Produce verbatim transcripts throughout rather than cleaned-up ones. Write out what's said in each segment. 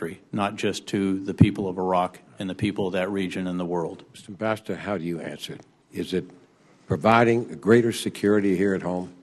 country, not just to the people of Iraq and the people of that region and the world. Mister Ambassador, how do you answer it? Is it providing greater security here at home?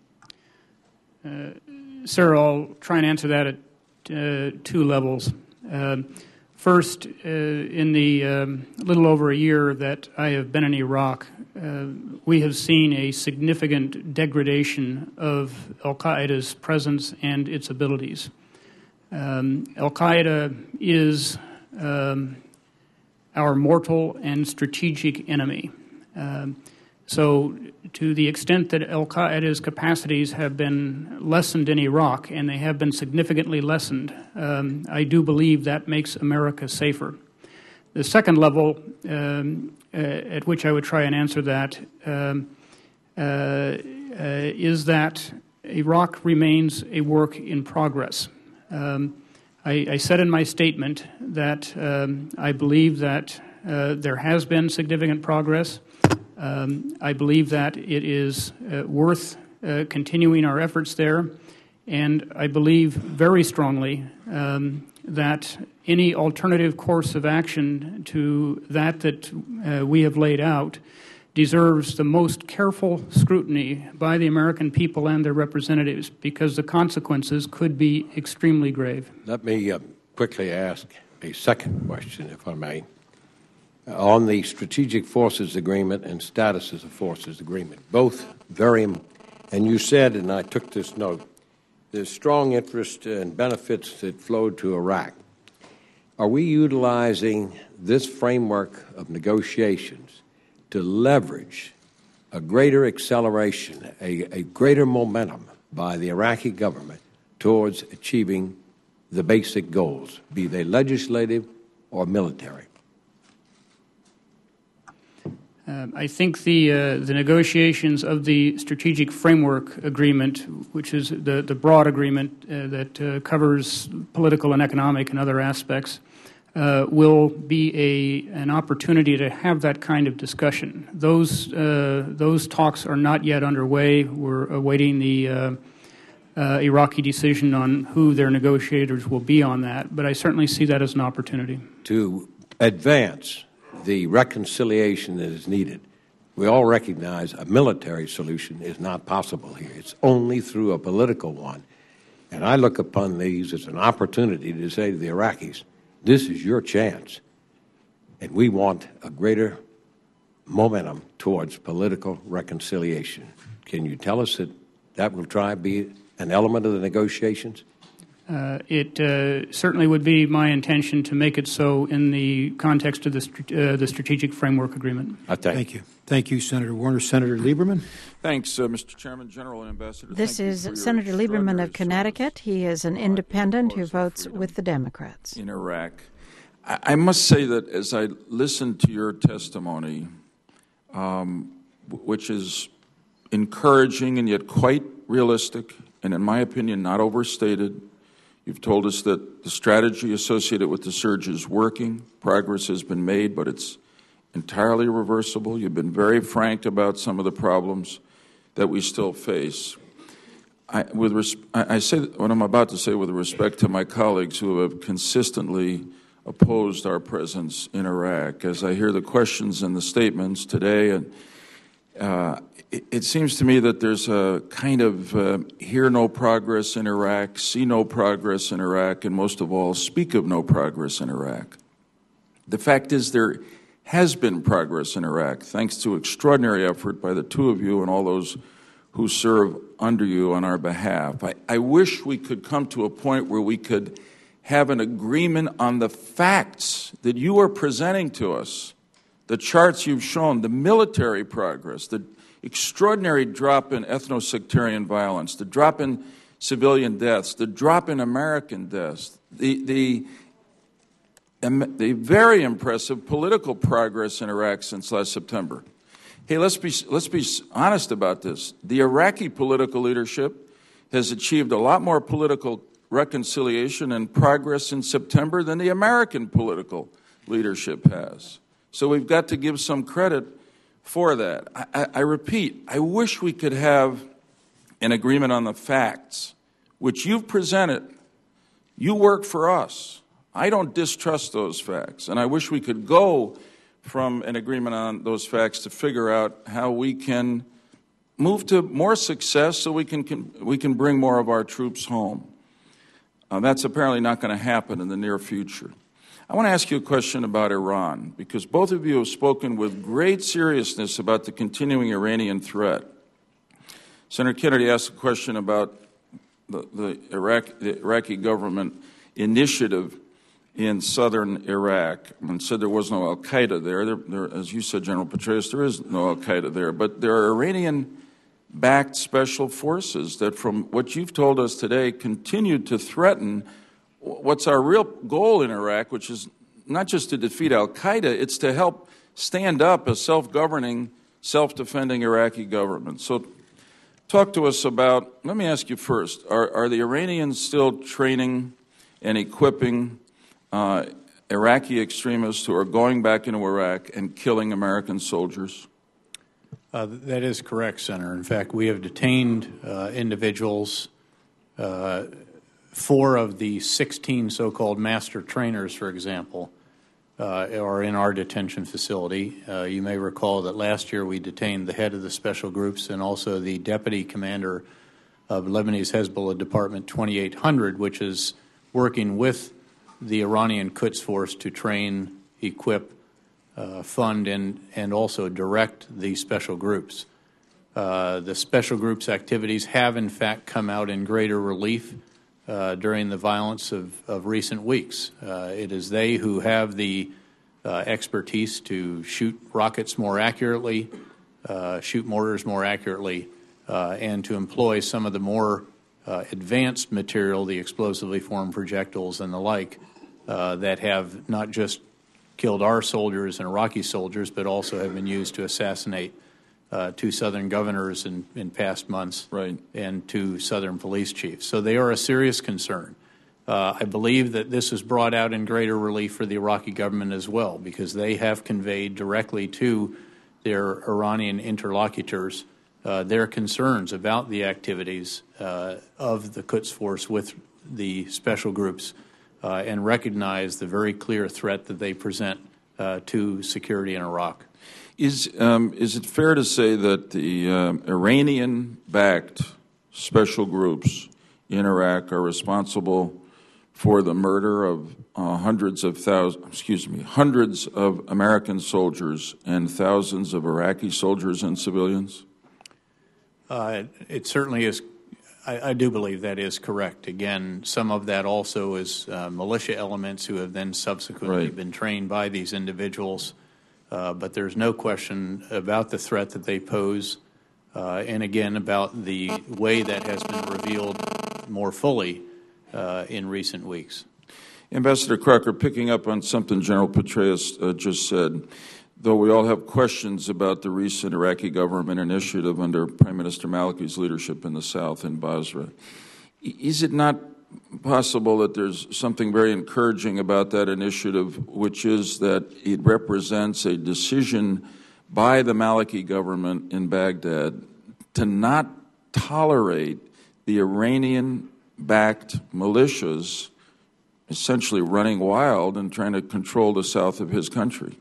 Uh, sir, I'll try and answer that at uh, two levels. Uh, first, uh, in the um, little over a year that I have been in Iraq, uh, we have seen a significant degradation of al-Qaeda's presence and its abilities. Um, al-Qaeda is um, our mortal and strategic enemy. Um, so to the extent that al-Qaeda's capacities have been lessened in Iraq, and they have been significantly lessened, um, I do believe that makes America safer. The second level um, uh, at which I would try and answer that um, uh, uh, is that Iraq remains a work in progress. Um, I, I said in my statement that um, I believe that uh, there has been significant progress. Um, I believe that it is uh, worth uh, continuing our efforts there, and I believe very strongly um, that any alternative course of action to that that uh, we have laid out deserves the most careful scrutiny by the American people and their representatives, because the consequences could be extremely grave. Let me uh, quickly ask a second question, if I may. On the Strategic Forces Agreement and Statuses of Forces Agreement, both very, and you said, and I took this note, there's strong interest and benefits that flowed to Iraq. Are we utilizing this framework of negotiations to leverage a greater acceleration, a, a greater momentum by the Iraqi government towards achieving the basic goals, be they legislative or military? Um, I think the uh, the negotiations of the Strategic Framework Agreement, which is the, the broad agreement uh, that uh, covers political and economic and other aspects, uh, will be a an opportunity to have that kind of discussion. Those uh, those talks are not yet underway. We're awaiting the uh, uh, Iraqi decision on who their negotiators will be on that, but I certainly see that as an opportunity. To advance the reconciliation that is needed, we all recognize a military solution is not possible here. It's only through a political one. And I look upon these as an opportunity to say to the Iraqis, this is your chance. And we want a greater momentum towards political reconciliation. Can you tell us that that will try to be an element of the negotiations? Uh, it uh, certainly would be my intention to make it so in the context of the, uh, the Strategic Framework Agreement. I thank, thank you. Thank you, Senator Warner. Senator Lieberman. Thanks, uh, Mister Chairman, General, and Ambassador. This is Senator Lieberman of Connecticut. He is an independent who votes with the Democrats. In Iraq. I, I must say that as I listened to your testimony, um, which is encouraging and yet quite realistic, and in my opinion, not overstated, you've told us that the strategy associated with the surge is working. Progress has been made, but it's entirely reversible. You've been very frank about some of the problems that we still face. I, with res- I, I say what I'm about to say with respect to my colleagues who have consistently opposed our presence in Iraq. As I hear the questions and the statements today, and uh, it, it seems to me that there's a kind of uh, hear no progress in Iraq, see no progress in Iraq, and most of all, speak of no progress in Iraq. The fact is there has been progress in Iraq, thanks to extraordinary effort by the two of you and all those who serve under you on our behalf. I, I wish we could come to a point where we could have an agreement on the facts that you are presenting to us, the charts you've shown, the military progress, the extraordinary drop in ethno-sectarian violence, the drop in civilian deaths, the drop in American deaths, the, the the very impressive political progress in Iraq since last September. Hey, let's be, let's be honest about this. The Iraqi political leadership has achieved a lot more political reconciliation and progress in September than the American political leadership has. So we've got to give some credit for that. I, I, I repeat, I wish we could have an agreement on the facts, which you've presented. You work for us. I don't distrust those facts, and I wish we could go from an agreement on those facts to figure out how we can move to more success so we can, can we can bring more of our troops home. Uh, that's apparently not going to happen in the near future. I want to ask you a question about Iran, because both of you have spoken with great seriousness about the continuing Iranian threat. Senator Kennedy asked a question about the, the, Iraq, the Iraqi government initiative in southern Iraq and said there was no al-Qaeda there. There, there. As you said, General Petraeus, there is no al-Qaeda there. But there are Iranian-backed special forces that, from what you've told us today, continue to threaten what's our real goal in Iraq, which is not just to defeat al-Qaeda, it's to help stand up a self-governing, self-defending Iraqi government. So talk to us about, let me ask you first, are, are the Iranians still training and equipping uh, Iraqi extremists who are going back into Iraq and killing American soldiers? Uh, that is correct, Senator. In fact, we have detained uh, individuals, uh, four of the sixteen so-called master trainers, for example, uh, are in our detention facility. Uh, you may recall that last year we detained the head of the special groups and also the deputy commander of Lebanese Hezbollah Department twenty-eight hundred, which is working with the Iranian Quds Force to train, equip, uh, fund, and, and also direct the special groups. Uh, the special groups' activities have, in fact, come out in greater relief uh, during the violence of, of recent weeks. Uh, it is they who have the uh, expertise to shoot rockets more accurately, uh, shoot mortars more accurately, uh, and to employ some of the more uh, advanced material, the explosively formed projectiles and the like, uh, that have not just killed our soldiers and Iraqi soldiers, but also have been used to assassinate uh, two Southern governors in, in past months, right, and two Southern police chiefs. So they are a serious concern. Uh, I believe that this is brought out in greater relief for the Iraqi government as well, because they have conveyed directly to their Iranian interlocutors uh, their concerns about the activities uh, of the Quds Force with the special groups uh, and recognize the very clear threat that they present uh, to security in Iraq. Is, um, is it fair to say that the um, Iranian-backed special groups in Iraq are responsible for the murder of uh, hundreds of thousands, excuse me, hundreds of American soldiers and thousands of Iraqi soldiers and civilians? Uh, it certainly is. I, I do believe that is correct. Again, some of that also is uh, militia elements who have then subsequently right. been trained by these individuals. Uh, but there's no question about the threat that they pose, uh, and again about the way that has been revealed more fully uh, in recent weeks. Ambassador Crocker, picking up on something General Petraeus uh, just said, though we all have questions about the recent Iraqi government initiative under Prime Minister Maliki's leadership in the south in Basra, is it not possible that there's something very encouraging about that initiative, which is that it represents a decision by the Maliki government in Baghdad to not tolerate the Iranian-backed militias essentially running wild and trying to control the south of his country?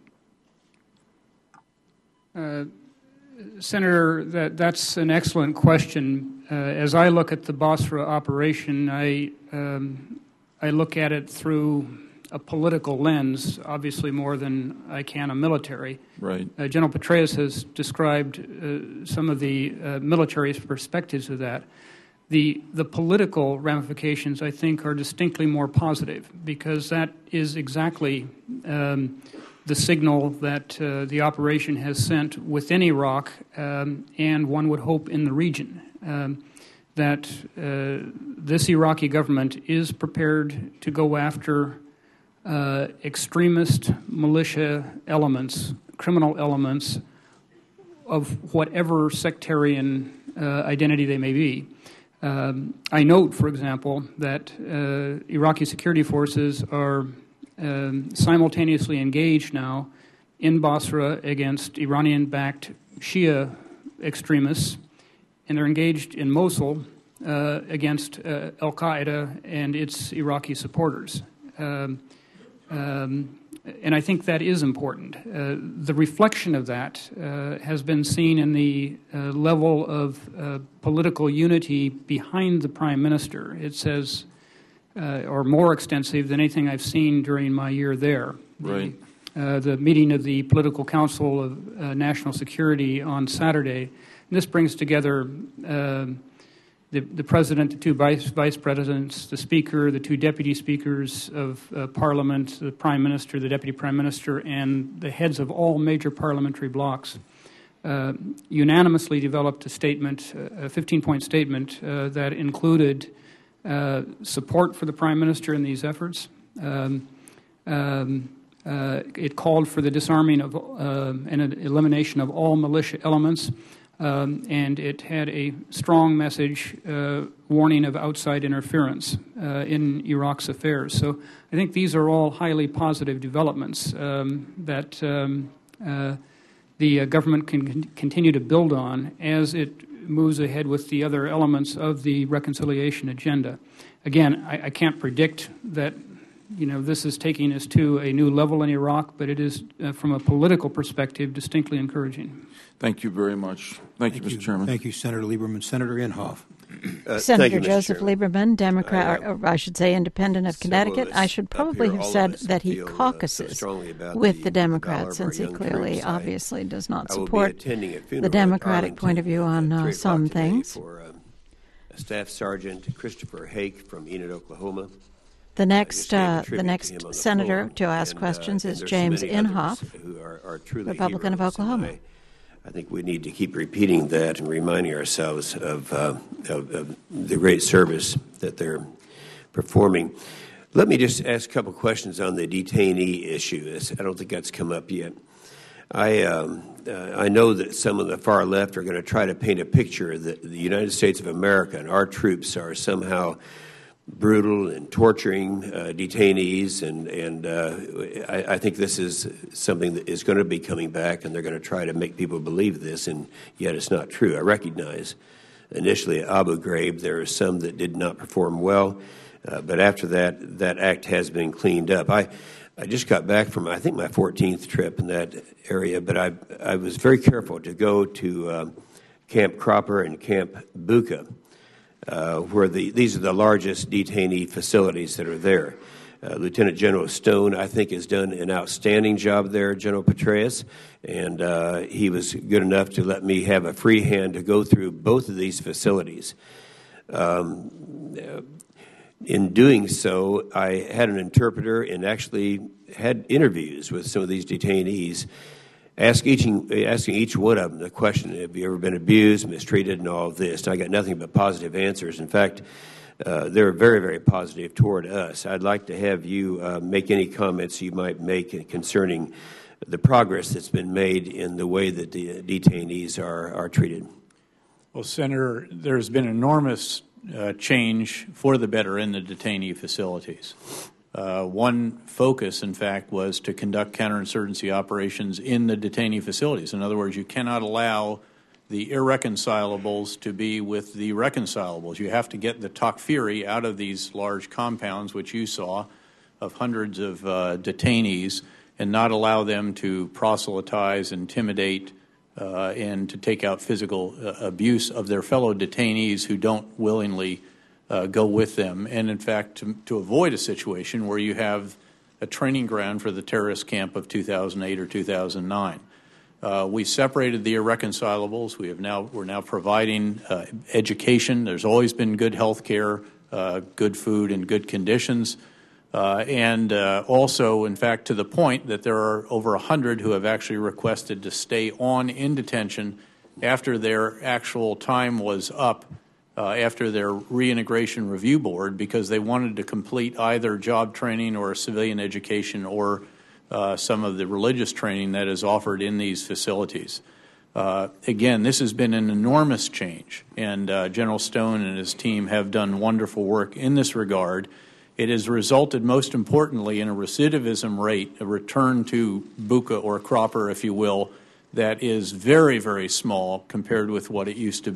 Uh, Senator, that, that's an excellent question. Uh, as I look at the Basra operation, I, um, I look at it through a political lens, obviously more than I can a military. Right. Uh, General Petraeus has described uh, some of the uh, military perspectives of that. The, the political ramifications, I think, are distinctly more positive, because that is exactly um, the signal that uh, the operation has sent within Iraq, um, and one would hope in the region, um, that uh, this Iraqi government is prepared to go after uh, extremist militia elements, criminal elements of whatever sectarian uh, identity they may be. Um, I note, for example, that uh, Iraqi security forces are Um, simultaneously engaged now in Basra against Iranian-backed Shia extremists, and they're engaged in Mosul uh, against uh, al-Qaeda and its Iraqi supporters. Um, Um, and I think that is important. Uh, the reflection of that uh, has been seen in the uh, level of uh, political unity behind the Prime Minister. It says, uh, or more extensive than anything I've seen during my year there. Right. The, uh, the meeting of the Political Council of uh, National Security on Saturday. And this brings together uh, The, the president, the two vice, vice presidents, the speaker, the two deputy speakers of uh, parliament, the prime minister, the deputy prime minister, and the heads of all major parliamentary blocs uh, unanimously developed a statement, a fifteen-point statement uh, that included uh, support for the prime minister in these efforts. Um, um, uh, it called for the disarming of uh, and elimination of all militia elements. Um, and it had a strong message uh, warning of outside interference uh, in Iraq's affairs. So I think these are all highly positive developments um, that um, uh, the uh, government can con- continue to build on as it moves ahead with the other elements of the reconciliation agenda. Again, I, I can't predict that you know this is taking us to a new level in Iraq, but it is, uh, from a political perspective, distinctly encouraging. Thank you very much. Thank, Thank you, Mister Chairman. Thank you, Senator Lieberman. Senator Inhofe. Uh, Senator you, Joseph Chairman. Lieberman, Democrat, uh, or I should say independent of Connecticut. I should probably have said that he feel, caucuses uh, so with the, the Democrats, the since he clearly, troops. obviously, does not I will support be attending a funeral the Democratic at point of view on uh, some things. For um, a Staff Sergeant Christopher Hake from Enid, Oklahoma. The next, uh, the the next the senator floor. to ask and, questions uh, is and James so many Inhofe, who are, are truly Republican of heroes. Oklahoma. I, I think we need to keep repeating that and reminding ourselves of, uh, of, of the great service that they're performing. Let me just ask a couple questions on the detainee issue. I don't think that's come up yet. I um, uh, I know that some of the far left are going to try to paint a picture that the United States of America and our troops are somehow brutal and torturing uh, detainees, and and uh, I, I think this is something that is going to be coming back, and they're going to try to make people believe this, and yet it's not true. I recognize initially at Abu Ghraib there are some that did not perform well, uh, but after that, that act has been cleaned up. I I just got back from I think my fourteenth trip in that area, but I I was very careful to go to uh, Camp Cropper and Camp Bucca. Uh, where the, these are the largest detainee facilities that are there. Uh, Lieutenant General Stone, I think, has done an outstanding job there, General Petraeus, and uh, he was good enough to let me have a free hand to go through both of these facilities. Um, in doing so, I had an interpreter and actually had interviews with some of these detainees, Ask each, asking each one of them the question, have you ever been abused, mistreated, and all of this? And I got nothing but positive answers. In fact, uh, they're very, very positive toward us. I'd like to have you uh, make any comments you might make concerning the progress that's been made in the way that the detainees are, are treated. Well, Senator, there's been enormous uh, change for the better in the detainee facilities. Uh, one focus, in fact, was to conduct counterinsurgency operations in the detainee facilities. In other words, you cannot allow the irreconcilables to be with the reconcilables. You have to get the Takfiri out of these large compounds, which you saw, of hundreds of uh, detainees, and not allow them to proselytize, intimidate, uh, and to take out physical uh, abuse of their fellow detainees who don't willingly Uh, go with them, and in fact to, to avoid a situation where you have a training ground for the terrorist camp of two thousand eight or two thousand nine. Uh, we separated the irreconcilables. We have now we're now providing uh, education. There's always been good health care, uh, good food, and good conditions, uh, and uh, also, in fact, to the point that there are over a hundred who have actually requested to stay on in detention after their actual time was up. Uh, after their reintegration review board, because they wanted to complete either job training or civilian education or uh, some of the religious training that is offered in these facilities. Uh, again, this has been an enormous change, and uh, General Stone and his team have done wonderful work in this regard. It has resulted, most importantly, in a recidivism rate, a return to Bucca or Cropper, if you will, that is very, very small compared with what it used to be.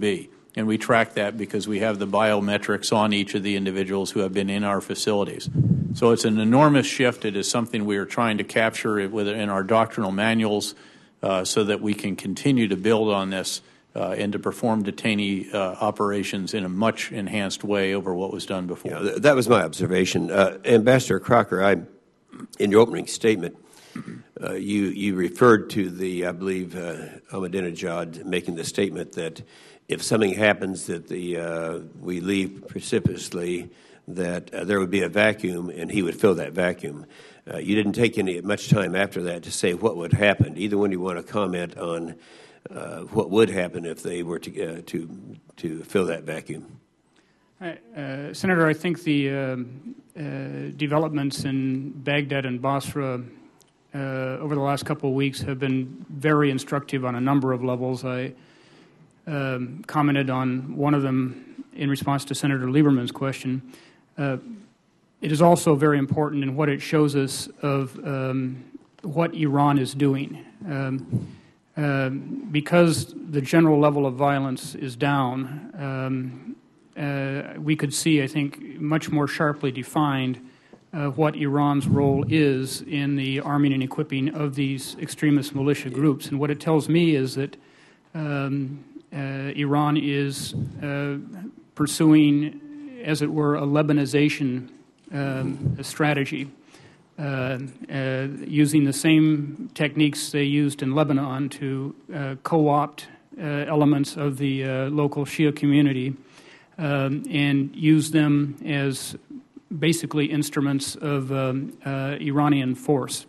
and we track that because we have the biometrics on each of the individuals who have been in our facilities. So it's an enormous shift. It is something we are trying to capture in our doctrinal manuals uh, so that we can continue to build on this uh, and to perform detainee uh, operations in a much enhanced way over what was done before. Yeah, that was my observation. Uh, Ambassador Crocker, I, in your opening statement, uh, you, you referred to the, I believe, uh, Ahmadinejad making the statement that if something happens that the uh, we leave precipitously, that uh, there would be a vacuum and he would fill that vacuum. Uh, you didn't take any much time after that to say what would happen. Either one, you want to comment on uh, what would happen if they were to uh, to to fill that vacuum. Uh, Senator, I think the uh, uh, developments in Baghdad and Basra uh, over the last couple of weeks have been very instructive on a number of levels. I um, commented on one of them in response to Senator Lieberman's question. Uh, it is also very important in what it shows us of um, what Iran is doing. Um, uh, because the general level of violence is down, um, uh, we could see, I think, much more sharply defined uh, what Iran's role is in the arming and equipping of these extremist militia groups. And what it tells me is that um, uh, Iran is uh, pursuing, as it were, a Lebanization um, strategy, uh, uh, using the same techniques they used in Lebanon to uh, co-opt uh, elements of the uh, local Shia community um, and use them as basically instruments of um, uh, Iranian force.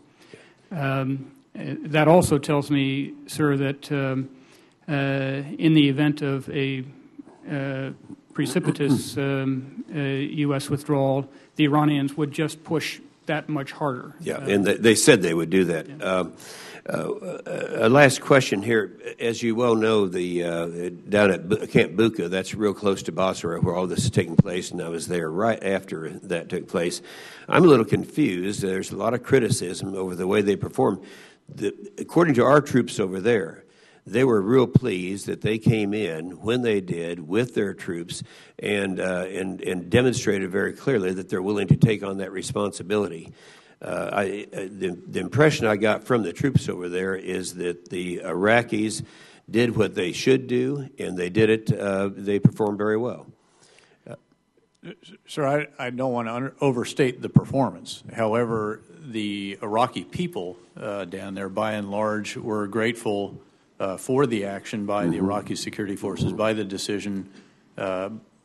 Um, that also tells me, sir, that um, uh, in the event of a uh, precipitous um, uh, U S withdrawal, the Iranians would just push that much harder. Yeah, uh, and they said they would do that. Yeah. Um, uh, a last question here. As you well know, the uh, down at Camp Bucca, that's real close to Basra, where all this is taking place, and I was there right after that took place. I'm a little confused. There's a lot of criticism over the way they perform. The, according to our troops over there, they were real pleased that they came in when they did with their troops and uh, and and demonstrated very clearly that they're willing to take on that responsibility. Uh, I, uh, the, the impression I got from the troops over there is that the Iraqis did what they should do, and they did it. Uh, they performed very well. Uh, Sir, I, I don't want to under, overstate the performance. However, the Iraqi people uh, down there, by and large, were grateful Uh, for the action by the Iraqi security forces, by the decision uh,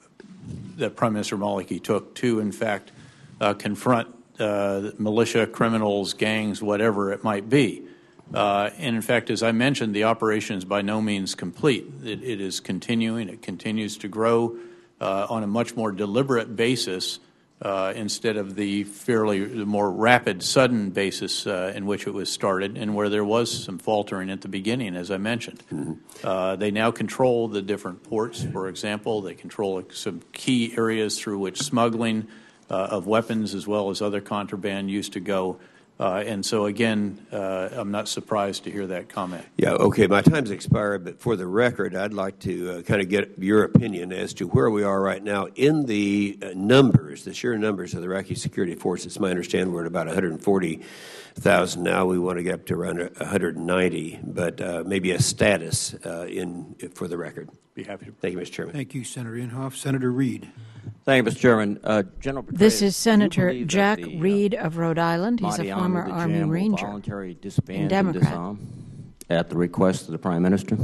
that Prime Minister Maliki took to, in fact, uh, confront uh, militia, criminals, gangs, whatever it might be. Uh, and, in fact, as I mentioned, the operation is by no means complete. It, it is continuing. It continues to grow uh, on a much more deliberate basis Uh, instead of the fairly the more rapid, sudden basis uh, in which it was started, and where there was some faltering at the beginning, as I mentioned. Mm-hmm. uh, they now control the different ports, for example. They control some key areas through which smuggling uh, of weapons as well as other contraband used to go. Uh, and so, again, uh, I'm not surprised to hear that comment. Yeah, okay, my time's expired, but for the record, I'd like to uh, kind of get your opinion as to where we are right now in the uh, numbers, the sheer numbers of the Iraqi security forces. It's my understanding we're at about one hundred forty thousand now. We want to get up to around one hundred ninety, but uh, maybe a status uh, in for the record. Be happy to. Thank you, Mister Chairman. Thank you, Senator Inhofe. Senator Reid. Thank you, Mister Chairman. Uh, General Petraeus, This is Senator Jack the, uh, Reid of Rhode Island. He's a former Army Ranger voluntary disband and Democrat. And disarm at the request of the Prime Minister?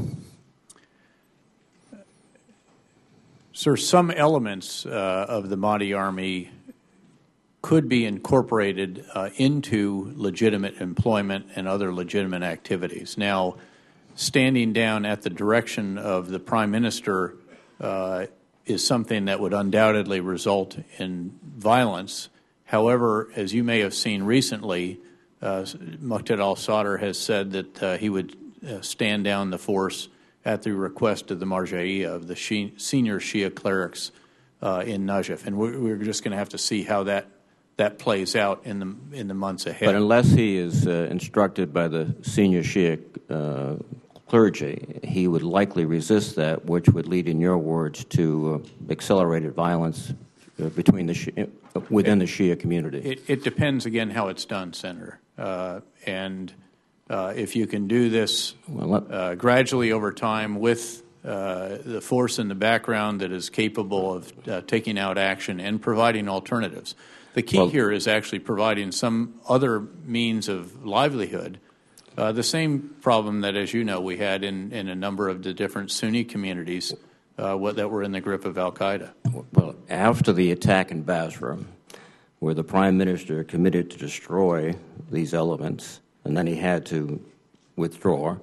Sir, some elements uh, of the Mahdi Army could be incorporated uh, into legitimate employment and other legitimate activities. Now, standing down at the direction of the Prime Minister uh, is something that would undoubtedly result in violence. However, as you may have seen recently, uh, Muqtada al-Sadr has said that uh, he would uh, stand down the force at the request of the Marja'iyya, of the Shi- senior Shia clerics uh, in Najaf. And we're, we're just going to have to see how that, that plays out in the, in the months ahead. But unless he is uh, instructed by the senior Shia uh, clergy, he would likely resist that, which would lead, in your words, to uh, accelerated violence uh, between the Shia, within the Shia community. It, it depends, again, how it's done, Senator. Uh, and uh, if you can do this uh, gradually over time with uh, the force in the background that is capable of uh, taking out action and providing alternatives. The key well, here is actually providing some other means of livelihood. Uh, the same problem that, as you know, we had in, in a number of the different Sunni communities uh, what, that were in the grip of al-Qaeda. Well, after the attack in Basra, where the Prime Minister committed to destroy these elements, and then he had to withdraw,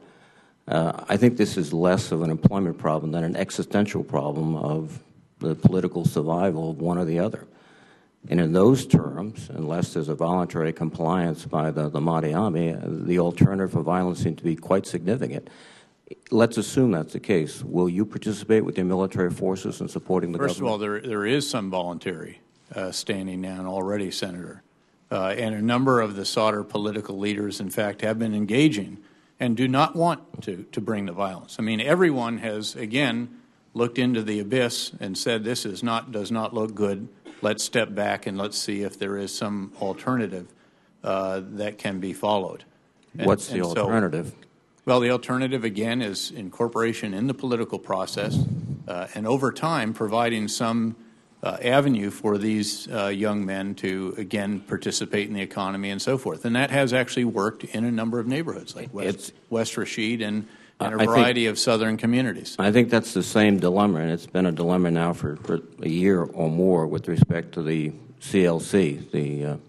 uh, I think this is less of an employment problem than an existential problem of the political survival of one or the other. And in those terms, unless there's a voluntary compliance by the, the Mahdi army, the alternative for violence seems to be quite significant. Let's assume that's the case. Will you participate with your military forces in supporting the First government? First of all, there, there is some voluntary uh, standing down already, Senator. Uh, and a number of the Sadr political leaders, in fact, have been engaging and do not want to, to bring the violence. I mean, everyone has, again, looked into the abyss and said this is not, does not look good. Let's step back and let's see if there is some alternative uh, that can be followed. And, What's the alternative? So, well, the alternative, again, is incorporation in the political process uh, and over time providing some uh, avenue for these uh, young men to, again, participate in the economy and so forth. And that has actually worked in a number of neighborhoods like West, West Rashid and and a variety think, of southern communities. I think that's the same dilemma, and it's been a dilemma now for, for a year or more with respect to the C L C, the uh,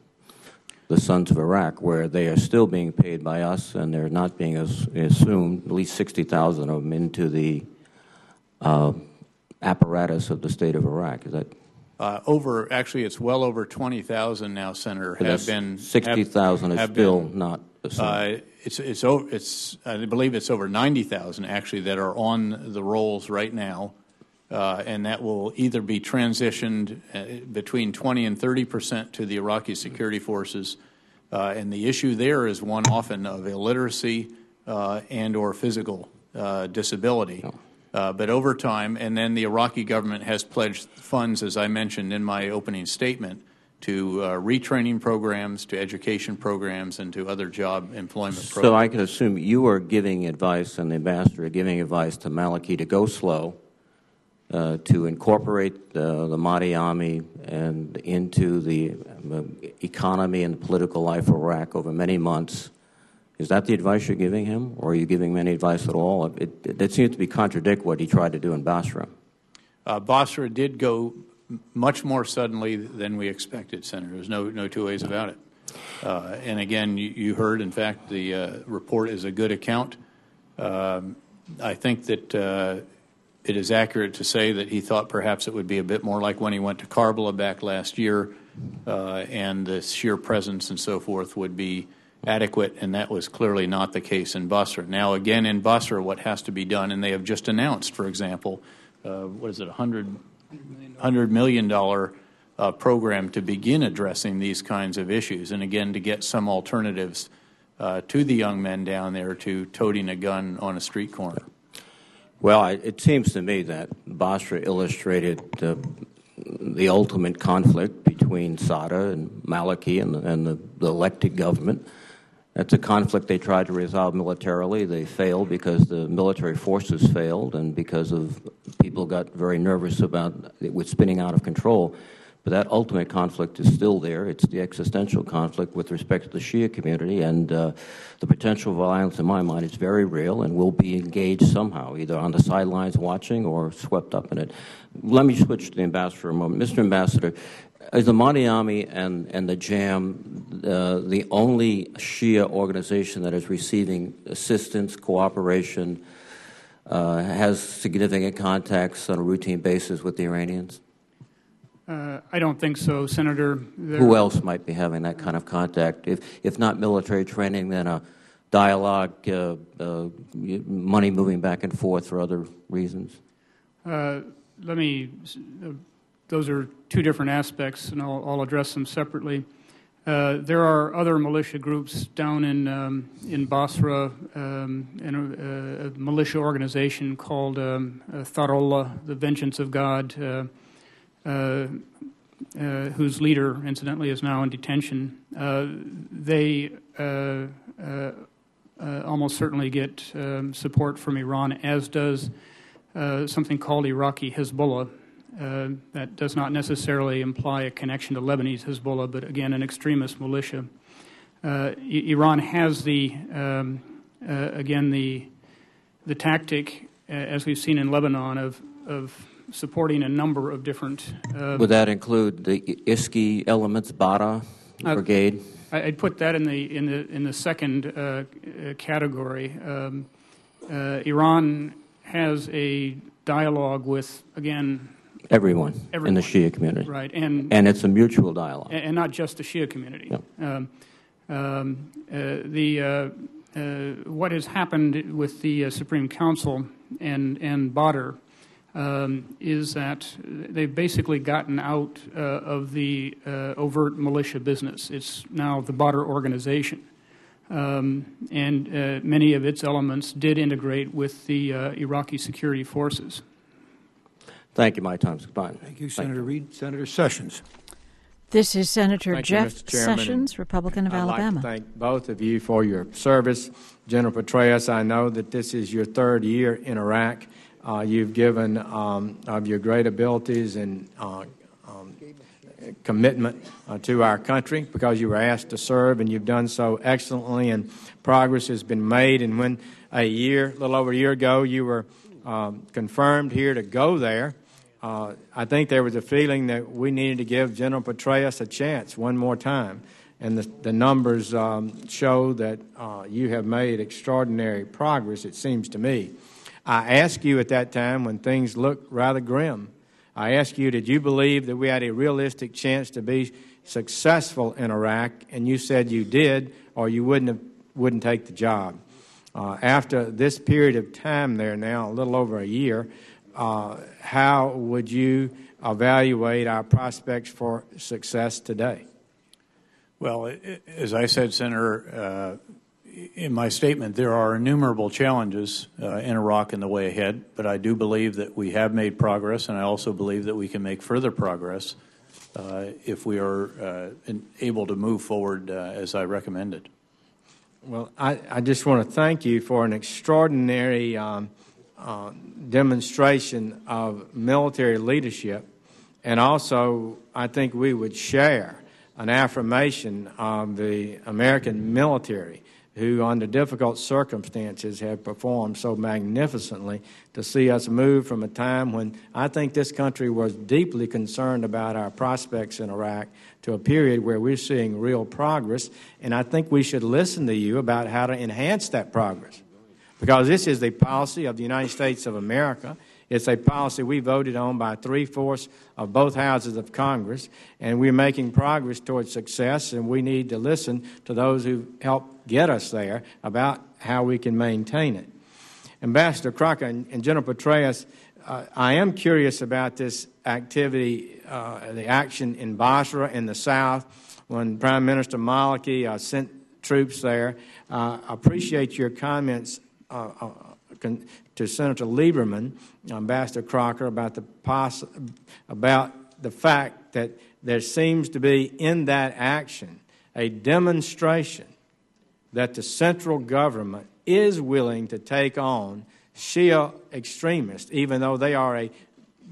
the Sons of Iraq, where they are still being paid by us, and they're not being as, assumed, at least sixty thousand of them, into the uh, apparatus of the state of Iraq. Is that uh, over? Actually, it's well over twenty thousand now, Senator. Have been sixty thousand is still been, not assumed. Uh, It's it's over. It's I believe it's over ninety thousand actually that are on the rolls right now, uh, and that will either be transitioned uh, between twenty and thirty percent to the Iraqi security forces, uh, and the issue there is one often of illiteracy uh, and or physical uh, disability. Uh, but over time, and then the Iraqi government has pledged funds, as I mentioned in my opening statement, to uh, retraining programs, to education programs, and to other job employment programs. So I can assume you are giving advice, and the ambassador are giving advice to Maliki to go slow, uh, to incorporate uh, the Mahdi army and into the uh, economy and political life of Iraq over many months. Is that the advice you're giving him, or are you giving him any advice at all? It, it, it seems to be contradict what he tried to do in Basra. Uh, Basra did go much more suddenly than we expected, Senator. There's no, no two ways about it. Uh, and again, you, you heard, in fact, the uh, report is a good account. Um, I think that uh, it is accurate to say that he thought perhaps it would be a bit more like when he went to Karbala back last year, uh, and the sheer presence and so forth would be adequate, and that was clearly not the case in Basra. Now, again, in Basra, what has to be done, and they have just announced, for example, uh, what is it, one hundred one hundred million dollars uh, program to begin addressing these kinds of issues, and again, to get some alternatives uh, to the young men down there to toting a gun on a street corner. Well, I, it seems to me that Basra illustrated uh, the ultimate conflict between Sadr and Maliki and, the, and the, the elected government. That's a conflict they tried to resolve militarily. They failed because the military forces failed and because of people got very nervous about it was spinning out of control. But that ultimate conflict is still there. It's the existential conflict with respect to the Shia community, and uh, the potential violence, in my mind, is very real and will be engaged somehow, either on the sidelines watching or swept up in it. Let me switch to the ambassador for a moment. Mister Ambassador, is the Mahdi Army and, and the JAM uh, the only Shia organization that is receiving assistance, cooperation, uh, has significant contacts on a routine basis with the Iranians? Uh, I don't think so, Senator. There, Who else might be having that kind of contact? If, if not military training, then a dialogue, uh, uh, money moving back and forth for other reasons? Uh, let me, uh, those are two different aspects, and I'll, I'll address them separately. Uh, there are other militia groups down in um, in Basra, um, and a, a militia organization called um, uh, Tharullah, the Vengeance of God, uh, uh, uh, whose leader, incidentally, is now in detention. Uh, they uh, uh, uh, almost certainly get um, support from Iran, as does uh, something called Iraqi Hezbollah. Uh, that does not necessarily imply a connection to Lebanese Hezbollah, but again, an extremist militia. Uh, I- Iran has the, um, uh, again, the the tactic, uh, as we've seen in Lebanon, of of supporting a number of different. Uh, Would that include the I S K I elements, Bada Uh, Brigade? I- I'd put that in the in the in the second uh, uh, category. Um, uh, Iran has a dialogue with, again, Everyone, everyone in the Shia community. right, and And it's a mutual dialogue. and and not just the Shia community. Yeah. Um, um, uh, the uh, uh, what has happened with the uh, Supreme Council and and Badr um, is that they've basically gotten out uh, of the uh, overt militia business. It's now the Badr organization, um, and uh, many of its elements did integrate with the uh, Iraqi security forces. Thank you. My time's gone. Thank you, Senator Reid. Senator Sessions. This is Senator Thank you, Jeff Mister Chairman, Sessions, Republican of I'd Alabama. like to thank both of you for your service. General Petraeus, I know that this is your third year in Iraq. Uh, you've given um, of your great abilities and uh, um, commitment uh, to our country because you were asked to serve, and you've done so excellently, and progress has been made. And when a year, a little over a year ago, you were um, confirmed here to go there, Uh, I think there was a feeling that we needed to give General Petraeus a chance one more time, and the, the numbers um, show that uh, you have made extraordinary progress, it seems to me. I asked you at that time when things looked rather grim, I asked you, did you believe that we had a realistic chance to be successful in Iraq, and you said you did, or you wouldn't have, wouldn't take the job. Uh, after this period of time there now, a little over a year, Uh, how would you evaluate our prospects for success today? Well, as I said, Senator, uh, in my statement, there are innumerable challenges uh, in Iraq in the way ahead, but I do believe that we have made progress, and I also believe that we can make further progress uh, if we are uh, able to move forward uh, as I recommended. Well, I, I just want to thank you for an extraordinary um, Uh, demonstration of military leadership, and also I think we would share an affirmation of the American military, who under difficult circumstances have performed so magnificently to see us move from a time when I think this country was deeply concerned about our prospects in Iraq to a period where we're seeing real progress, and I think we should listen to you about how to enhance that progress. Because this is the policy of the United States of America. It's a policy we voted on by three-fourths of both houses of Congress, and we're making progress towards success, and we need to listen to those who helped get us there about how we can maintain it. Ambassador Crocker and, and General Petraeus, uh, I am curious about this activity, uh, the action in Basra in the south, when Prime Minister Maliki uh, sent troops there. Uh, I appreciate your comments Uh, uh, con- to Senator Lieberman, Ambassador Crocker, about the poss- about the fact that there seems to be in that action a demonstration that the central government is willing to take on Shia extremists, even though they are a,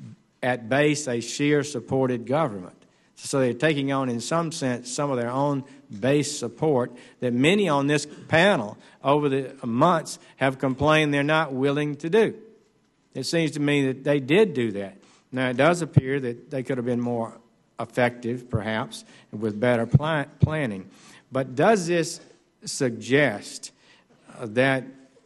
at base, a Shia-supported government. So they're taking on, in some sense, some of their own base support that many on this panel over the months have complained they're not willing to do. It seems to me that they did do that. Now, it does appear that they could have been more effective, perhaps, with better pl- planning. But does this suggest uh, that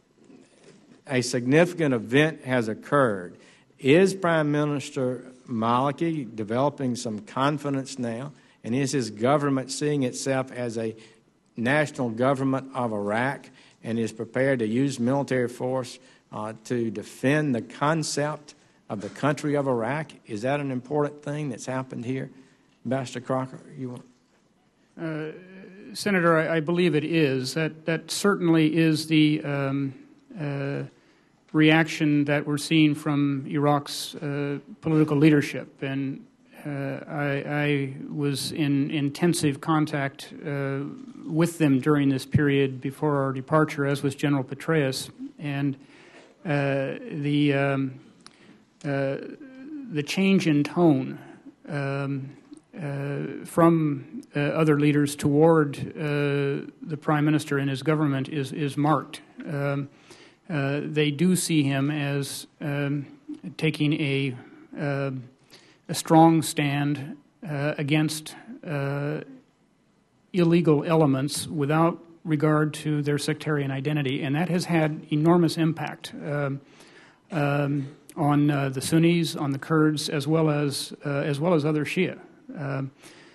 a significant event has occurred? Is Prime Minister Maliki developing some confidence now? And is his government seeing itself as a national government of Iraq and is prepared to use military force uh, to defend the concept of the country of Iraq? Is that an important thing that's happened here? Ambassador Crocker, you want? Uh, Senator, I, I believe it is. That that certainly is the um, uh, reaction that we're seeing from Iraq's uh, political leadership. And uh, I, I was in intensive contact uh, with them during this period before our departure, as was General Petraeus. And uh, the um, uh, the change in tone um, uh, from uh, other leaders toward uh, the Prime Minister and his government is is marked. Um, uh, they do see him as um, taking a uh, a strong stand uh, against uh, illegal elements without regard to their sectarian identity, and that has had enormous impact um, um, on uh, the Sunnis, on the Kurds, as well as uh, as well as other Shia. Um,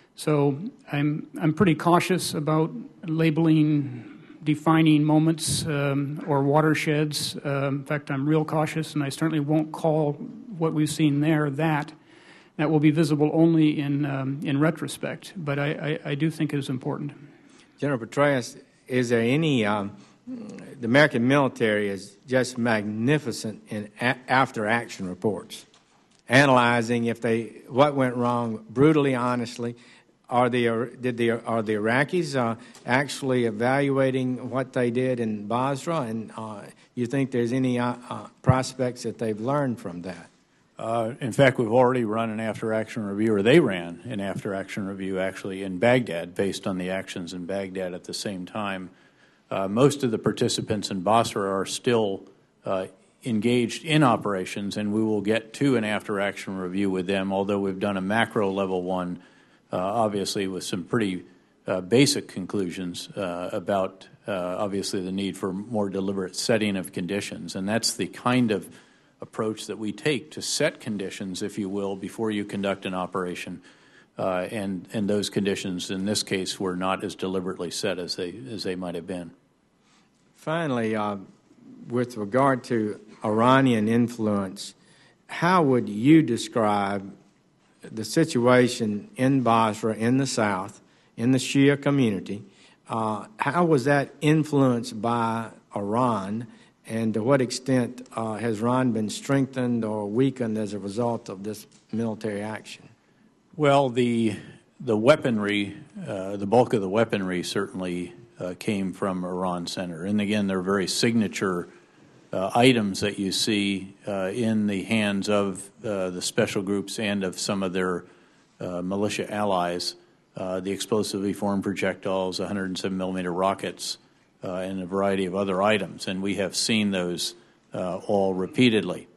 so I'm I'm pretty cautious about labeling, defining moments um, or watersheds. Um, in fact, I'm real cautious, and I certainly won't call what we've seen there that. That will be visible only in um, in retrospect, but I, I, I do think it is important. General Petraeus, is there any, um, the American military is just magnificent in a- after-action reports, analyzing if they, what went wrong brutally, honestly. Are the, did the, are the Iraqis uh, actually evaluating what they did in Basra, and uh, you think there's any uh, uh, prospects that they've learned from that? Uh, in fact, we've already run an after-action review, or they ran an after-action review actually in Baghdad based on the actions in Baghdad at the same time. Uh, most of the participants in Basra are still uh, engaged in operations, and we will get to an after-action review with them, although we've done a macro-level one, uh, obviously with some pretty uh, basic conclusions uh, about, uh, obviously, the need for more deliberate setting of conditions. And that's the kind of approach that we take to set conditions, if you will, before you conduct an operation, uh, and and those conditions in this case were not as deliberately set as they as they might have been. Finally, uh, with regard to Iranian influence, how would you describe the situation in Basra, in the south, in the Shia community? Uh, how was that influenced by Iran? And to what extent uh, has Iran been strengthened or weakened as a result of this military action? Well, the the weaponry, uh, the bulk of the weaponry certainly uh, came from Iran Center. And again, they're very signature uh, items that you see uh, in the hands of uh, the special groups and of some of their uh, militia allies. Uh, the explosively formed projectiles, one hundred seven millimeter rockets, Uh, and a variety of other items, and we have seen those uh, all repeatedly.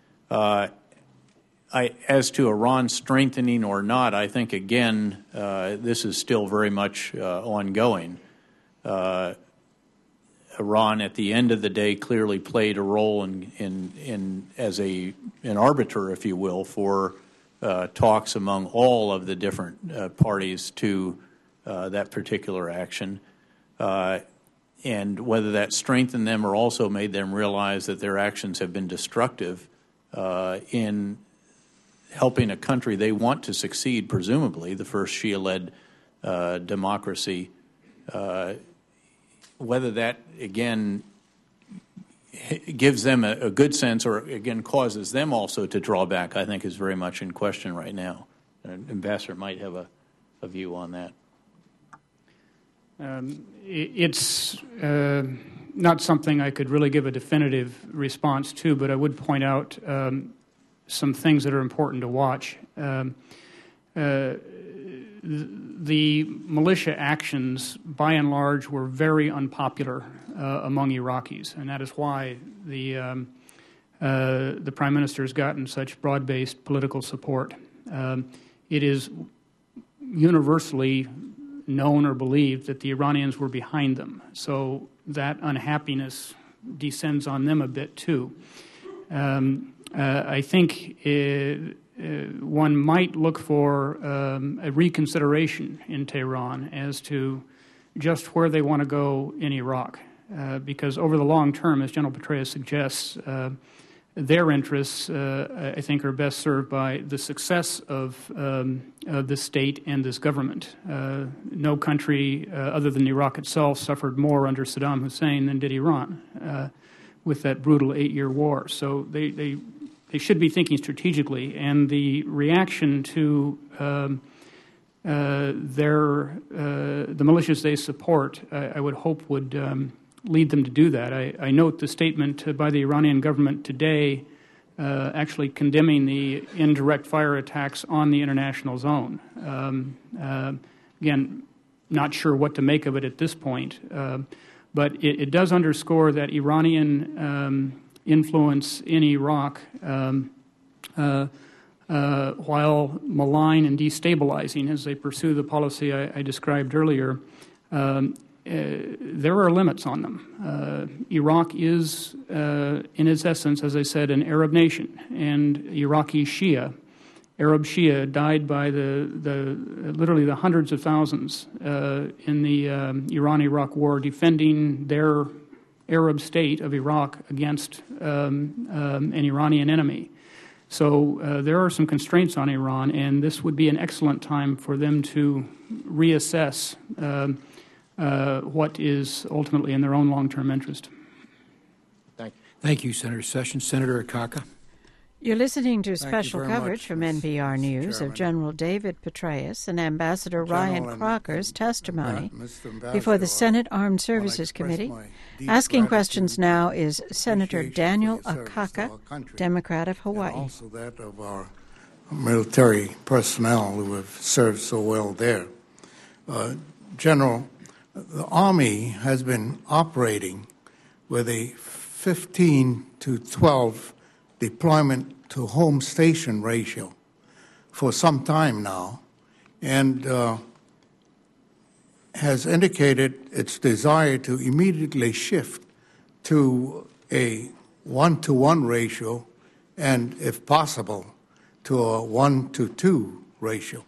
Uh, I, as to Iran strengthening or not, I think, again, uh, this is still very much uh, ongoing. Uh, Iran, at the end of the day, clearly played a role in, in, in as a an arbiter, if you will, for uh, talks among all of the different uh, parties to uh, that particular action. Uh, And whether that strengthened them or also made them realize that their actions have been destructive uh, in helping a country they want to succeed, presumably, the first Shia-led uh, democracy. Uh, whether that, again, gives them a, a good sense or, again, causes them also to draw back, I think is very much in question right now. And Ambassador might have a, a view on that. Um, it's uh, not something I could really give a definitive response to, but I would point out um, some things that are important to watch. Um, uh, the militia actions, by and large, were very unpopular uh, among Iraqis, and that is why the um, uh, the Prime Minister has gotten such broad-based political support. Um, it is universally known or believed that the Iranians were behind them. So that unhappiness descends on them a bit too. Um, uh, I think uh, uh, one might look for um, a reconsideration in Tehran as to just where they want to go in Iraq. Uh, because over the long term, as General Petraeus suggests, uh, their interests, uh, I think, are best served by the success of, um, of this state and this government. Uh, no country uh, other than Iraq itself suffered more under Saddam Hussein than did Iran uh, with that brutal eight-year war. So they, they, they should be thinking strategically, and the reaction to um, uh, their, uh, the militias they support, I, I would hope would um, lead them to do that. I, I note the statement by the Iranian government today uh, actually condemning the indirect fire attacks on the international zone. Um, uh, again, not sure what to make of it at this point, uh, but it, it does underscore that Iranian um, influence in Iraq, um, uh, uh, while malign and destabilizing as they pursue the policy I, I described earlier, um, Uh, there are limits on them. Uh, Iraq is, uh, in its essence, as I said, an Arab nation, and Iraqi Shia, Arab Shia, died by the, the literally the hundreds of thousands uh, in the um, Iran-Iraq war, defending their Arab state of Iraq against um, um, an Iranian enemy. So uh, there are some constraints on Iran, and this would be an excellent time for them to reassess Uh, Uh, what is ultimately in their own long-term interest. Thank you. Thank you, Senator Sessions. Senator Akaka. You're listening to Thank special coverage much, from N P R News Chairman. of General David Petraeus and Ambassador General Ryan and, Crocker's testimony uh, before the Senate Armed Services Committee. Asking questions now is Senator Daniel Akaka, Democrat of Hawaii. And also that of our military personnel who have served so well there. Uh, General, the Army has been operating with a fifteen to twelve deployment to home station ratio for some time now, and uh, has indicated its desire to immediately shift to a one-to-one ratio and, if possible, to a one-to-two ratio.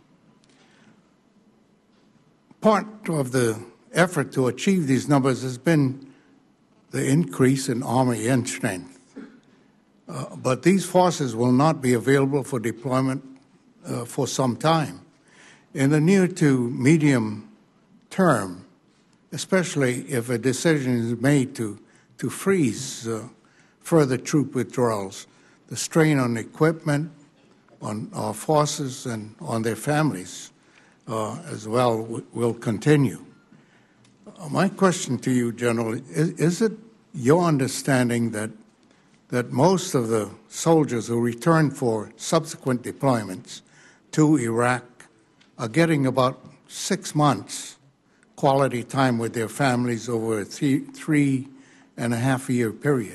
Part of the effort to achieve these numbers has been the increase in Army end strength. Uh, but these forces will not be available for deployment uh, for some time. In the near to medium term, especially if a decision is made to, to freeze uh, further troop withdrawals, the strain on equipment, on our forces, and on their families uh, as well w- will continue. My question to you, General, is, is it your understanding that that most of the soldiers who return for subsequent deployments to Iraq are getting about six months quality time with their families over a three, three and a half year period?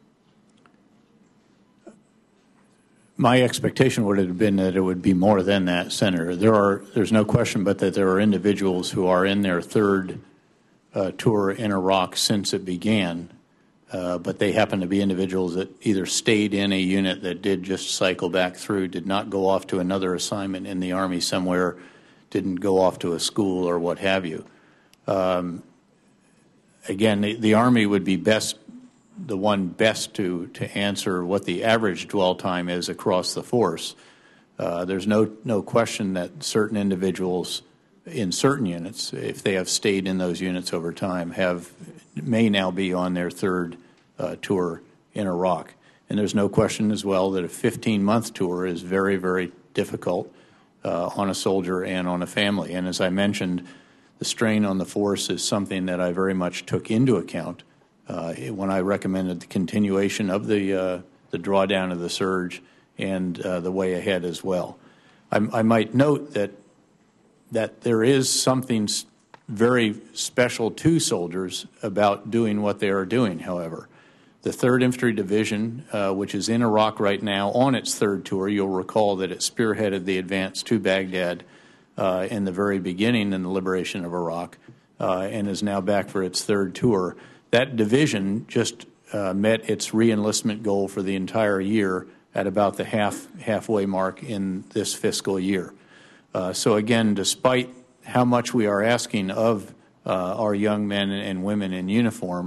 My expectation would have been that it would be more than that, Senator. There are, there's no question but that there are individuals who are in their third uh, tour in Iraq since it began, uh, but they happen to be individuals that either stayed in a unit that did just cycle back through, did not go off to another assignment in the Army somewhere, didn't go off to a school or what have you. Um, again, the, the Army would be best, the one best to, to answer what the average dwell time is across the force. Uh, there's no, no question that certain individuals in certain units, if they have stayed in those units over time, have may now be on their third uh, tour in Iraq. And there's no question as well that a fifteen-month tour is very, very difficult uh, on a soldier and on a family. And as I mentioned, the strain on the force is something that I very much took into account uh, when I recommended the continuation of the, uh, the drawdown of the surge and uh, the way ahead as well. I, I might note that that there is something very special to soldiers about doing what they are doing, however. The third Infantry Division, uh, which is in Iraq right now on its third tour, you'll recall that it spearheaded the advance to Baghdad uh, in the very beginning in the liberation of Iraq uh, and is now back for its third tour. That division just uh, met its re-enlistment goal for the entire year at about the half halfway mark in this fiscal year. Uh, so again, despite how much we are asking of uh, our young men and women in uniform,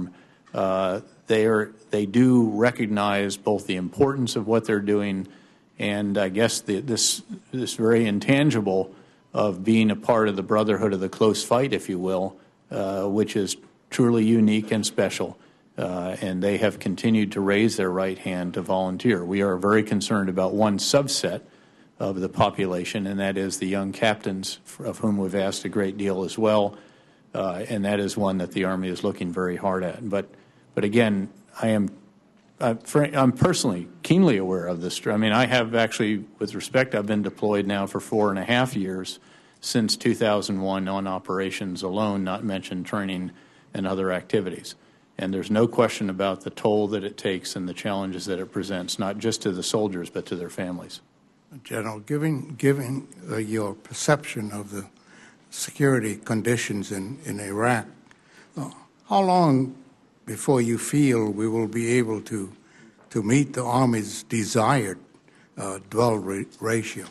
uh, they are they do recognize both the importance of what they're doing and I guess the, this this very intangible of being a part of the brotherhood of the close fight, if you will, uh, which is truly unique and special. Uh, and they have continued to raise their right hand to volunteer. We are very concerned about one subset of the population, and that is the young captains, of whom we've asked a great deal as well. Uh, and that is one that the Army is looking very hard at. But, but again, I am I'm personally keenly aware of this. I mean, I have actually, with respect, I've been deployed now for four and a half years since two thousand one on operations alone, not mention training and other activities. And there's no question about the toll that it takes and the challenges that it presents, not just to the soldiers, but to their families. General, given, given uh, your perception of the security conditions in, in Iraq, uh, how long before you feel we will be able to to meet the Army's desired uh, dwell ra- ratio?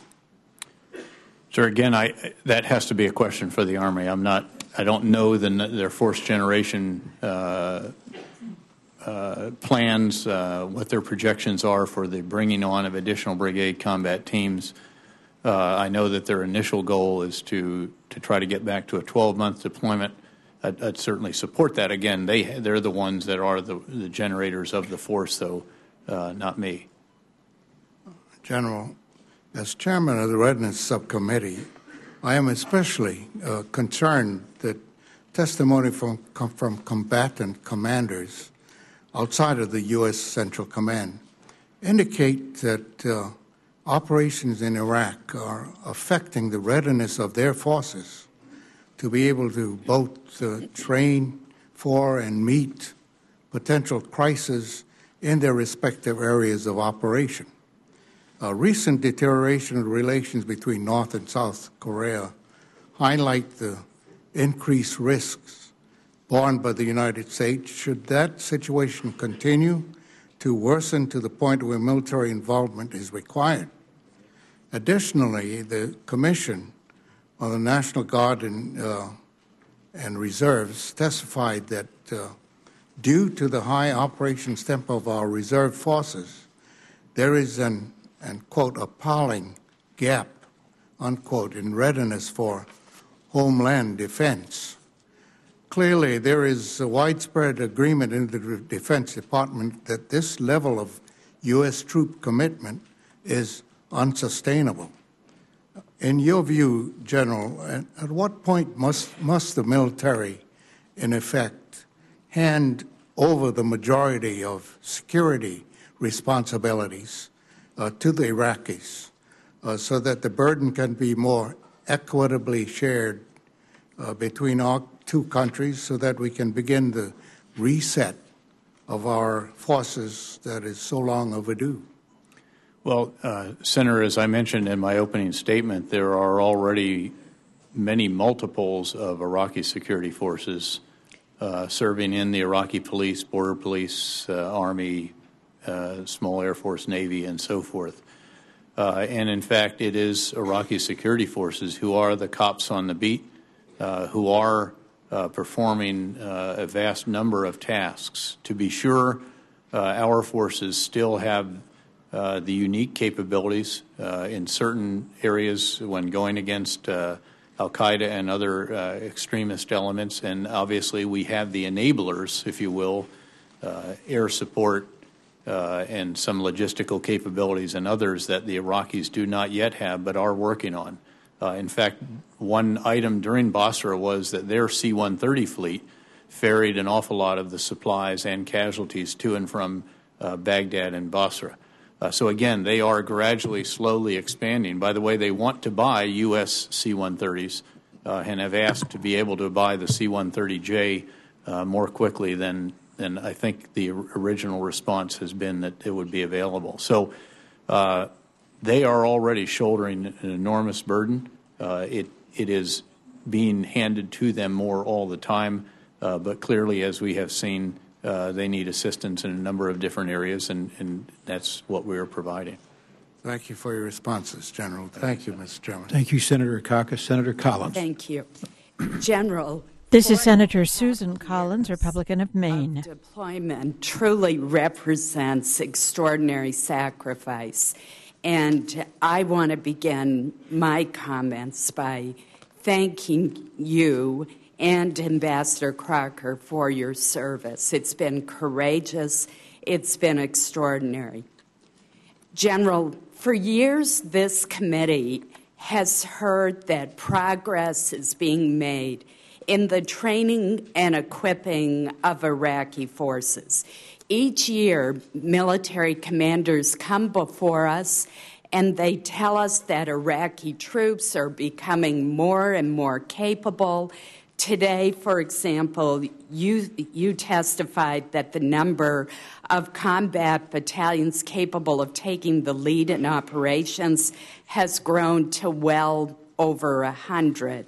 Sir, again, I, that has to be a question for the Army. I'm not. I don't know the, their fourth generation uh, uh, plans, uh, what their projections are for the bringing on of additional brigade combat teams. Uh, I know that their initial goal is to to try to get back to a twelve month deployment. I'd, I'd certainly support that. Again, they they're the ones that are the, the generators of the force, though, uh, not me. General, as chairman of the Readiness Subcommittee, I am especially uh, concerned that testimony from from combatant commanders outside of the U S Central Command indicate that uh, operations in Iraq are affecting the readiness of their forces to be able to both uh, train for and meet potential crises in their respective areas of operation. Uh, recent deterioration of relations between North and South Korea highlight the increased risks borne by the United States should that situation continue to worsen to the point where military involvement is required. Additionally, the Commission on the National Guard and, uh, and Reserves testified that uh, due to the high operations tempo of our reserve forces, there is an, and quote, appalling gap, unquote, in readiness for homeland defense. Clearly, there is a widespread agreement in the Defense Department that this level of U S troop commitment is unsustainable. In your view, General, at, at what point must, must the military, in effect, hand over the majority of security responsibilities uh, to the Iraqis uh, so that the burden can be more equitably shared uh, between our two countries so that we can begin the reset of our forces that is so long overdue? Well, uh, Senator, as I mentioned in my opening statement, there are already many multiples of Iraqi security forces uh, serving in the Iraqi police, border police, uh, Army, uh, small Air Force, Navy, and so forth. Uh, and in fact, it is Iraqi security forces who are the cops on the beat, uh, who are uh, performing uh, a vast number of tasks. To be sure, uh, our forces still have Uh, the unique capabilities uh, in certain areas when going against uh, Al-Qaeda and other uh, extremist elements. And obviously we have the enablers, if you will, uh, air support uh, and some logistical capabilities and others that the Iraqis do not yet have but are working on. Uh, in fact, one item during Basra was that their C one thirty fleet ferried an awful lot of the supplies and casualties to and from uh, Baghdad and Basra. Uh, so again, they are gradually, slowly expanding. By the way, they want to buy U S C one thirties uh, and have asked to be able to buy the C one thirty J uh, more quickly than, than I think the original response has been that it would be available. So uh, they are already shouldering an enormous burden. Uh, it, it is being handed to them more all the time, uh, but clearly, as we have seen, Uh, they need assistance in a number of different areas, and, and that's what we're providing. Thank you for your responses, General. Thank you, Mister Chairman. Thank you, Senator Akaka. Senator Collins. Thank you. General, This is Senator Susan Collins, Republican of Maine. Of deployment truly represents extraordinary sacrifice. And I want to begin my comments by thanking you and Ambassador Crocker for your service. It's been courageous. It's been extraordinary. General, for years this committee has heard that progress is being made in the training and equipping of Iraqi forces. Each year, military commanders come before us and they tell us that Iraqi troops are becoming more and more capable. Today, for example, you, you testified that the number of combat battalions capable of taking the lead in operations has grown to well over a hundred.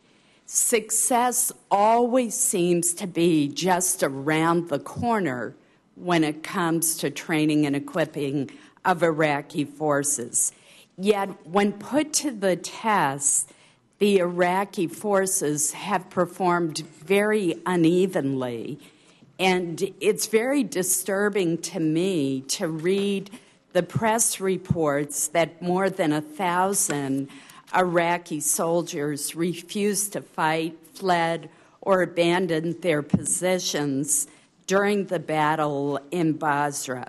Success always seems to be just around the corner when it comes to training and equipping of Iraqi forces. Yet, when put to the test, the Iraqi forces have performed very unevenly. And it's very disturbing to me to read the press reports that more than a thousand Iraqi soldiers refused to fight, fled, or abandoned their positions during the battle in Basra.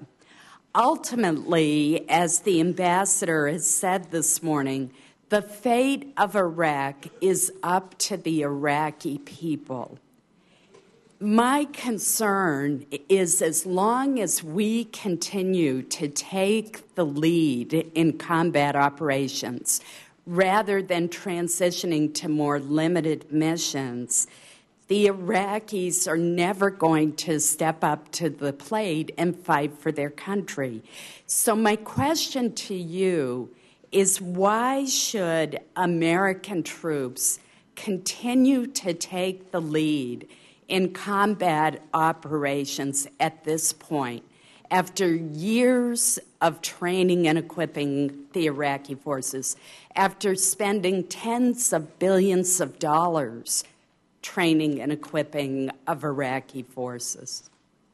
Ultimately, as the ambassador has said this morning, the fate of Iraq is up to the Iraqi people. My concern is as long as we continue to take the lead in combat operations, rather than transitioning to more limited missions, the Iraqis are never going to step up to the plate and fight for their country. So my question to you is, why should American troops continue to take the lead in combat operations at this point, after years of training and equipping the Iraqi forces, after spending tens of billions of dollars training and equipping of Iraqi forces?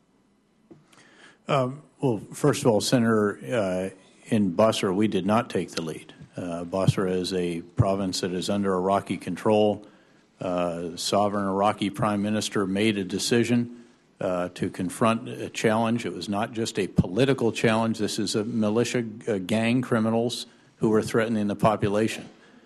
Um, well, first of all, Senator, uh, in Basra, we did not take the lead. Uh, Basra is a province that is under Iraqi control. Uh, sovereign Iraqi prime minister made a decision uh, to confront a challenge. It was not just a political challenge. This is a militia uh, gang criminals who were threatening the population.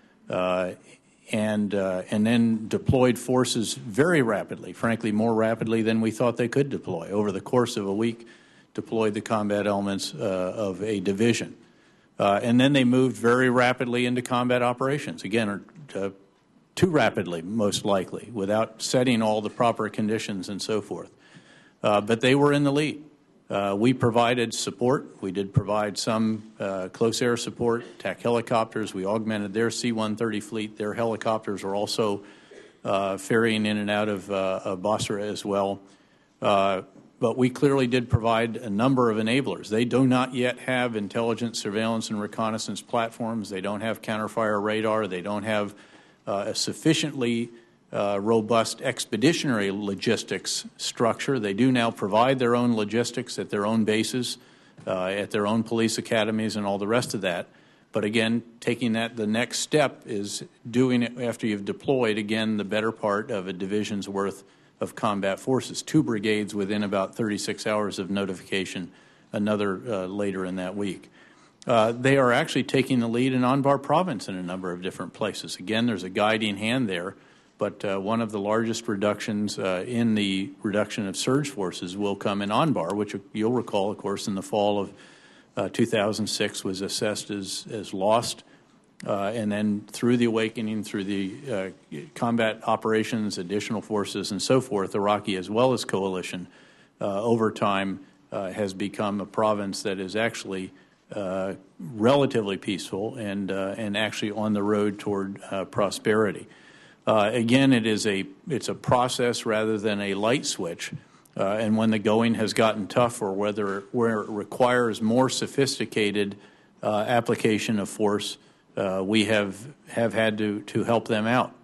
Uh, and uh, and then deployed forces very rapidly, frankly, more rapidly than we thought they could deploy. Over the course of a week, deployed the combat elements uh, of a division. Uh, and then they moved very rapidly into combat operations, again, uh, too rapidly, most likely, without setting all the proper conditions and so forth. Uh, but they were in the lead. Uh, we provided support. We did provide some uh, close air support, T A C helicopters. We augmented their C one thirty fleet. Their helicopters are also uh, ferrying in and out of, uh, of Basra as well. Uh, but we clearly did provide a number of enablers. They do not yet have intelligence, surveillance, and reconnaissance platforms. They don't have counterfire radar. They don't have uh, a sufficiently Uh, robust expeditionary logistics structure. They do now provide their own logistics at their own bases, uh, at their own police academies and all the rest of that. But again, taking that, the next step is doing it after you've deployed, again, the better part of a division's worth of combat forces. Two brigades within about thirty-six hours of notification, another uh, later in that week. Uh, they are actually taking the lead in Anbar province in a number of different places. Again, there's a guiding hand there. But uh, one of the largest reductions uh, in the reduction of surge forces will come in Anbar, which you'll recall, of course, in the fall of uh, two thousand six was assessed as, as lost. Uh, and then through the awakening, through the uh, combat operations, additional forces, and so forth, Iraqi as well as coalition, uh, over time uh, has become a province that is actually uh, relatively peaceful and, uh, and actually on the road toward uh, prosperity. Uh, again, it is a it's a process rather than a light switch, uh, and when the going has gotten tough, or whether where it requires more sophisticated uh, application of force, uh, we have have had to to help them out.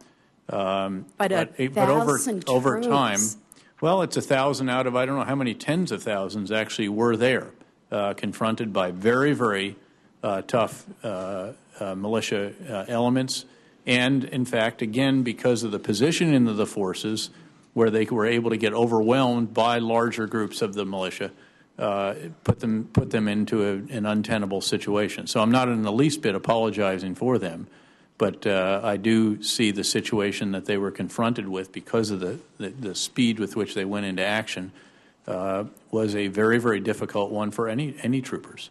Um, but a but, but over, thousand over troops. time, well, it's a thousand out of I don't know how many tens of thousands actually were there, uh, confronted by very, very uh, tough uh, uh, militia uh, elements. And, in fact, again, because of the positioning of the forces, where they were able to get overwhelmed by larger groups of the militia, uh, put them put them into a, an untenable situation. So I'm not in the least bit apologizing for them, but uh, I do see the situation that they were confronted with because of the, the, the speed with which they went into action uh, was a very, very difficult one for any, any troopers.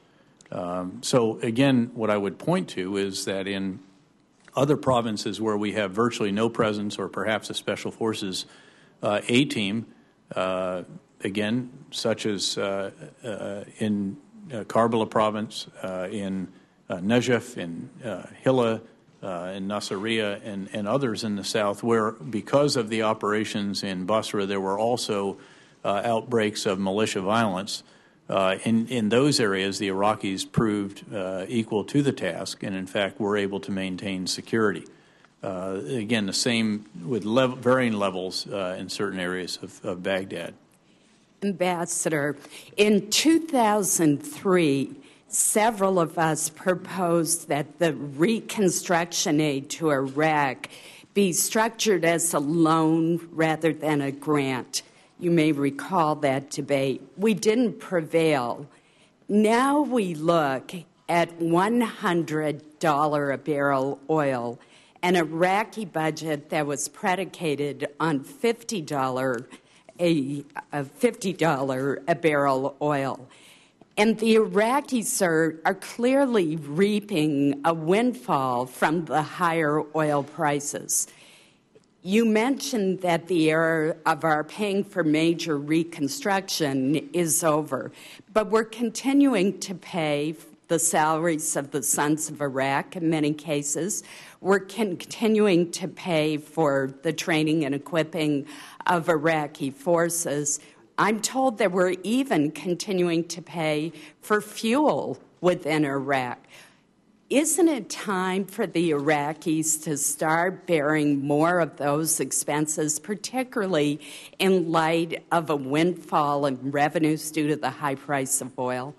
Um, so, again, what I would point to is that in other provinces where we have virtually no presence or perhaps a special forces uh, A-team, uh, again, such as uh, uh, in uh, Karbala province, uh, in uh, Najaf, in uh, Hilla, uh, in Nasiriyah, and, and others in the south, where because of the operations in Basra, there were also uh, outbreaks of militia violence. Uh, in, in those areas, the Iraqis proved uh, equal to the task and, in fact, were able to maintain security. Uh, again, the same with level, varying levels uh, in certain areas of, of Baghdad. Ambassador, in two thousand three, several of us proposed that the reconstruction aid to Iraq be structured as a loan rather than a grant. You may recall that debate. We didn't prevail. Now we look at one hundred dollars a barrel oil, an Iraqi budget that was predicated on fifty dollars a, a fifty dollars a barrel oil. And the Iraqis are, are clearly reaping a windfall from the higher oil prices. You mentioned that the era of our paying for major reconstruction is over, but we're continuing to pay the salaries of the sons of Iraq in many cases. We're continuing to pay for the training and equipping of Iraqi forces. I'm told that we're even continuing to pay for fuel within Iraq. Isn't it time for the Iraqis to start bearing more of those expenses, particularly in light of a windfall in revenues due to the high price of oil?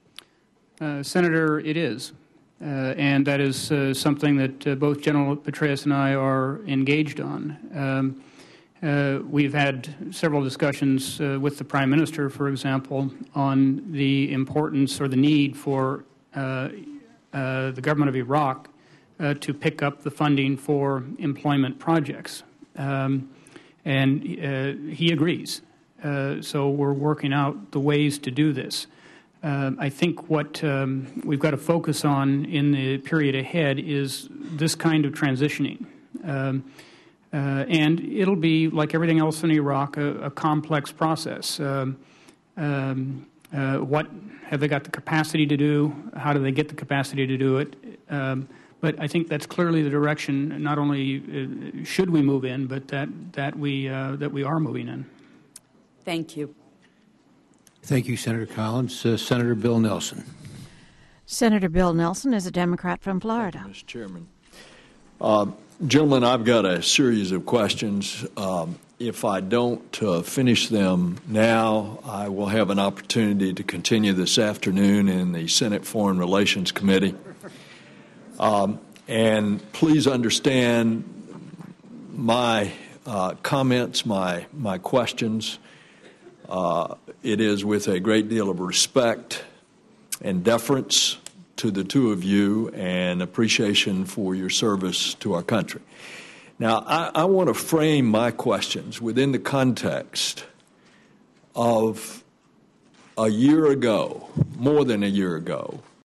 Uh, Senator, it is. Uh, and that is uh, something that uh, both General Petraeus and I are engaged on. Um, uh, we've had several discussions uh, with the Prime Minister, for example, on the importance or the need for uh, Uh, the government of Iraq uh, to pick up the funding for employment projects. Um, and uh, he agrees. Uh, so we're working out the ways to do this. Uh, I think what um, we've got to focus on in the period ahead is this kind of transitioning. Um, uh, and it'll be, like everything else in Iraq, a, a complex process. Um, um, uh, what have they got the capacity to do? How do they get the capacity to do it? Um, but I think that's clearly the direction. Not only uh, should we move in, but that that we uh, that we are moving in. Thank you. Thank you, Senator Collins. Uh, Senator Bill Nelson. Senator Bill Nelson is a Democrat from Florida. Thank you, Mister Chairman. Uh, gentlemen, I've got a series of questions. Um, If I don't uh, finish them now, I will have an opportunity to continue this afternoon in the Senate Foreign Relations Committee. Um, and please understand my uh, comments, my, my questions. Uh, it is with a great deal of respect and deference to the two of you and appreciation for your service to our country. Now, I, I want to frame my questions within the context of a year ago, more than a year ago,